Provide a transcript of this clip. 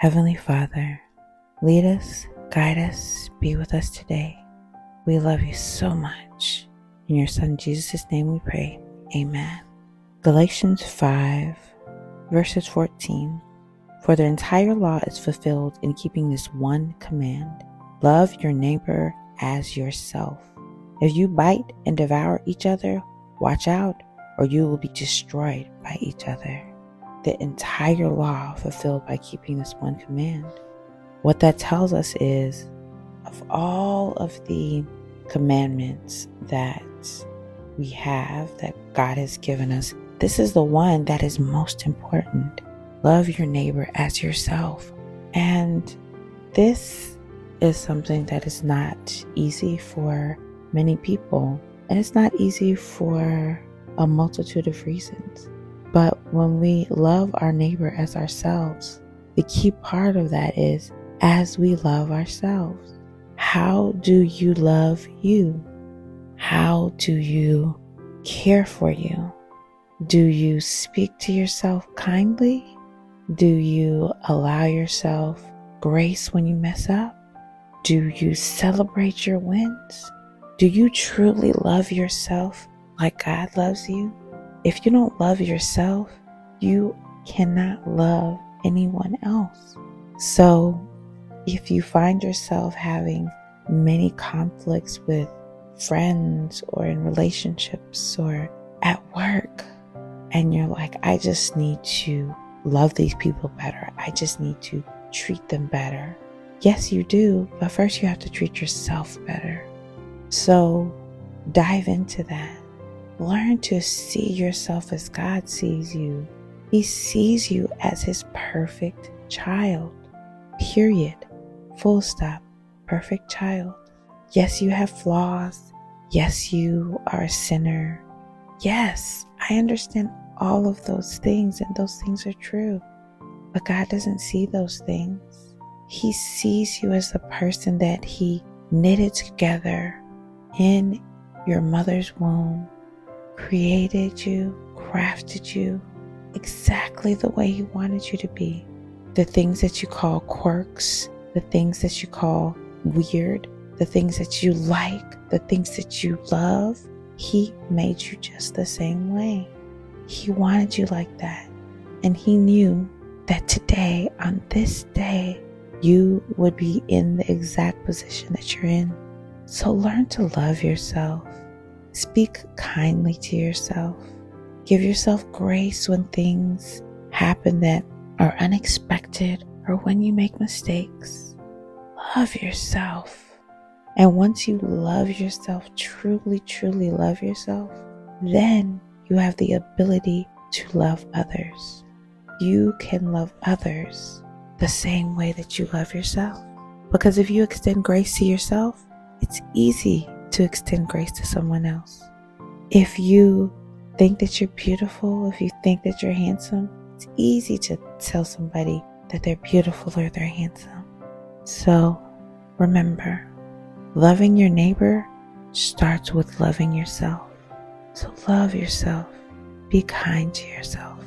Heavenly Father, lead us, guide us, be with us today. We love you so much. In your Son Jesus' name we pray. Amen. Galatians 5, verses 14. For the entire law is fulfilled in keeping this one command: love your neighbor as yourself. If you bite and devour each other, watch out, or you will be destroyed by each other. The entire law fulfilled by keeping this one command. What that tells us is, of all of the commandments that we have, that God has given us, this is the one that is most important. Love your neighbor as yourself. And this is something that is not easy for many people. And it's not easy for a multitude of reasons. But when we love our neighbor as ourselves, the key part of that is as we love ourselves. How do you love you? How do you care for you? Do you speak to yourself kindly? Do you allow yourself grace when you mess up? Do you celebrate your wins? Do you truly love yourself like God loves you? If you don't love yourself, you cannot love anyone else. So if you find yourself having many conflicts with friends or in relationships or at work, and you're like, I just need to love these people better. I just need to treat them better. Yes, you do, but first you have to treat yourself better. So dive into that. Learn to see yourself as God sees you. He sees you as his perfect child. Period. Full stop. Perfect child. Yes, you have flaws. Yes, you are a sinner. Yes, I understand all of those things, and those things are true. But God doesn't see those things. He sees you as the person that he knitted together in your mother's womb, created you, crafted you exactly the way he wanted you to be. The things that you call quirks, the things that you call weird, the things that you like, the things that you love, he made you just the same way. He wanted you like that. And he knew that today, on this day, you would be in the exact position that you're in. So learn to love yourself. Speak kindly to yourself. Give yourself grace when things happen that are unexpected or when you make mistakes. Love yourself. And once you love yourself, truly, truly love yourself, then you have the ability to love others. You can love others the same way that you love yourself. Because if you extend grace to yourself, it's easy to extend grace to someone else. If you think that you're beautiful, if you think that you're handsome, it's easy to tell somebody that they're beautiful or they're handsome. So remember, loving your neighbor starts with loving yourself. So love yourself. Be kind to yourself.